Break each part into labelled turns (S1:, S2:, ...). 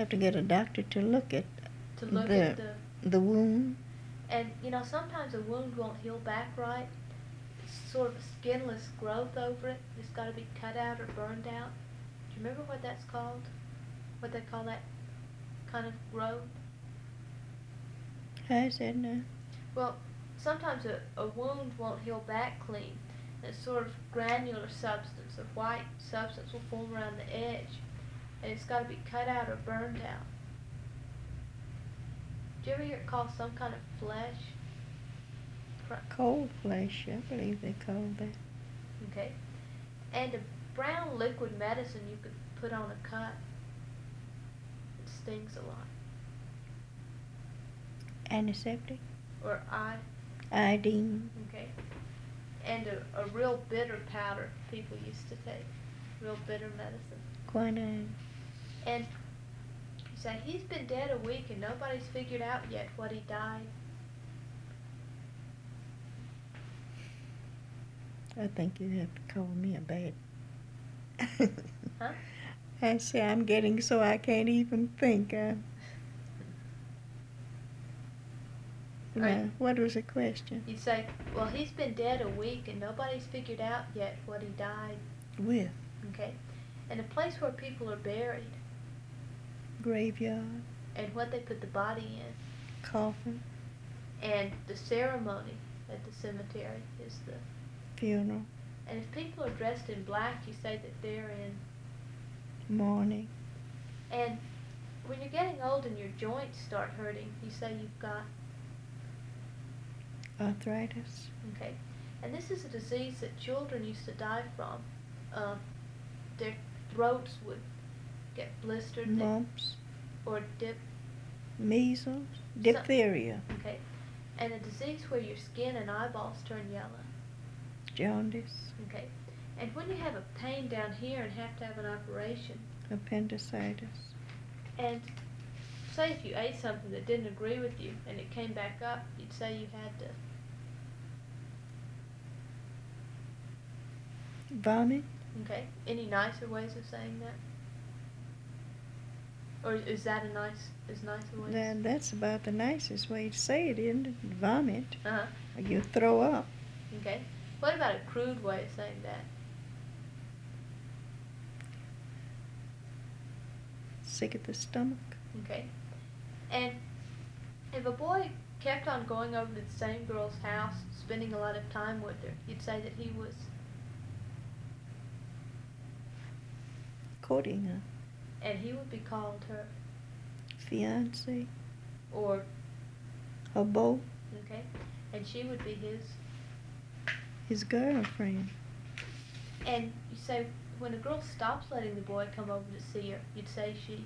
S1: Have to get a doctor to look at
S2: at
S1: the wound.
S2: And sometimes a wound won't heal back right. It's sort of a skinless growth over it. It's got to be cut out or burned out. Do you remember what that's called? What they call that kind of growth?
S1: I said no.
S2: Well, sometimes a wound won't heal back clean. It's sort of granular substance, a white substance will form around the edge, and it's got to be cut out or burned out. Do you ever hear it called some kind of flesh?
S1: Cold flesh, I believe they call that.
S2: Okay. And a brown liquid medicine you could put on a cut. It stings a lot.
S1: Antiseptic?
S2: Or
S1: iodine.
S2: Okay. And a real bitter powder people used to take. Real bitter medicine.
S1: Quinine.
S2: And you say, he's been dead a week and nobody's figured out yet what he died.
S1: I think you have to call me a bad.
S2: Huh?
S1: I say I'm getting so I can't even think. No, what was the question?
S2: You'd say, well, he's been dead a week and nobody's figured out yet what he died
S1: with.
S2: Okay. And a place where people are buried.
S1: Graveyard.
S2: And what they put the body in.
S1: Coffin.
S2: And the ceremony at the cemetery is the
S1: funeral.
S2: And if people are dressed in black, you say that they're in
S1: mourning.
S2: And when you're getting old and your joints start hurting, you say you've got
S1: arthritis.
S2: Okay. And this is a disease that children used to die from. Their throats would get blistered.
S1: Mumps.
S2: Or
S1: measles. Diphtheria.
S2: Okay. And a disease where your skin and eyeballs turn yellow.
S1: Jaundice.
S2: Okay. And when you have a pain down here and have to have an operation.
S1: Appendicitis.
S2: And say if you ate something that didn't agree with you and it came back up, you'd say you had to
S1: vomit.
S2: Okay. Any nicer ways of saying that? Or is that a nicer way?
S1: That's about the nicest way to say it, isn't it? Vomit.
S2: Uh-huh.
S1: Or you throw up.
S2: Okay. What about a crude way of saying that?
S1: Sick at the stomach.
S2: Okay. And if a boy kept on going over to the same girl's house, spending a lot of time with her, you'd say that he was
S1: courting her.
S2: And he would be called her
S1: fiancé.
S2: Or
S1: her beau.
S2: Okay. And she would be
S1: his girlfriend.
S2: And you say when a girl stops letting the boy come over to see her, you'd say she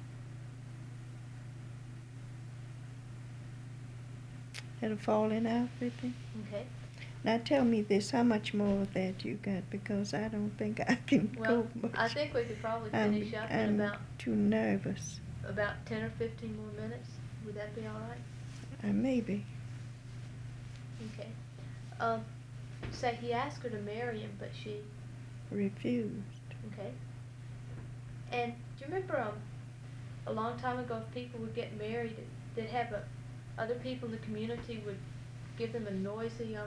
S1: had a falling out with him.
S2: Okay.
S1: Now tell me this, how much more of that you got? Because I don't think I can go much.
S2: I think we could probably finish up in about...
S1: too nervous.
S2: About 10 or 15 more minutes. Would that be all right?
S1: Maybe.
S2: Okay. Say he asked her to marry him, but she...
S1: refused.
S2: Okay. And do you remember a long time ago if people would get married, they'd have other people in the community would give them a noisy...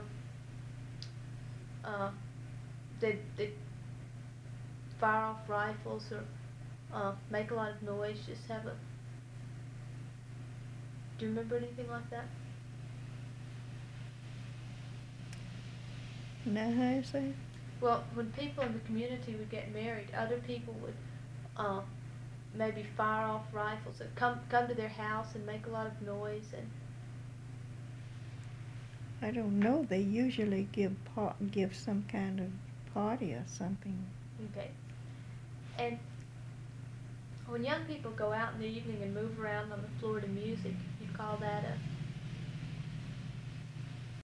S2: they'd fire off rifles or make a lot of noise, just have a... Do you remember anything like that?
S1: Now how you say?
S2: Well, when people in the community would get married, other people would maybe fire off rifles and come to their house and make a lot of noise and...
S1: I don't know. They usually give some kind of party or something.
S2: Okay. And when young people go out in the evening and move around on the floor to music, you call that a...